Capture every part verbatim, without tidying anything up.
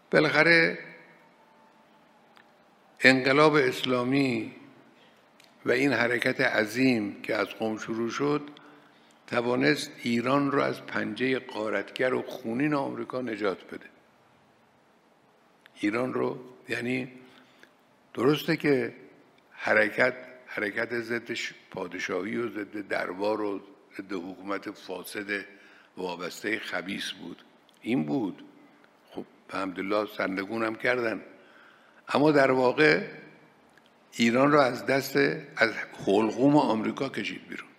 بالاخره انقلاب اسلامی و این حرکت عظیم که از قم شروع شد توانست ایران رو از پنجه غارتگر و خونین آمریکا نجات بده. ایران رو، یعنی درسته که حرکت حرکت ضد پادشاهی و ضد دربار و ضد حکومت فاسد وابسته خبیث بود، این بود، خب الحمدلله سرنگون هم کردن، اما در واقع ایران را از دست از حلقوم آمریکا کشید بیرون.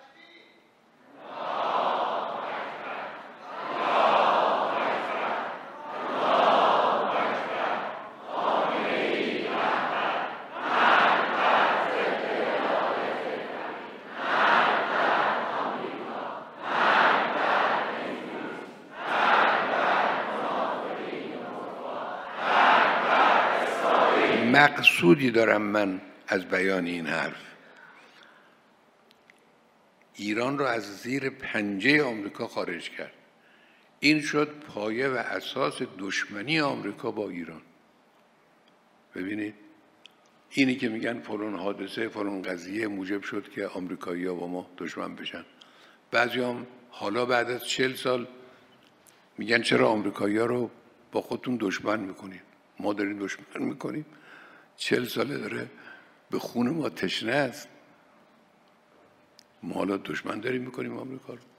مقصودی دارم من از بیان این حرف. ایران را از زیر پنجه آمریکا خارج کرد. این شد پایه و اساس دشمنی آمریکا با ایران. ببینید اینی که میگن فلان حادثه فلان قضیه موجب شد که آمریکایی‌ها با ما دشمن بشن. بعضی هم حالا بعد از چهل سال میگن چرا آمریکایی‌ها رو با خودتون دشمن میکنید؟ ما داریم دشمن میکنیم. چهل ساله داره به خون ما تشنه است. ما حالا دشمن داریم میکنیم آمریکا رو.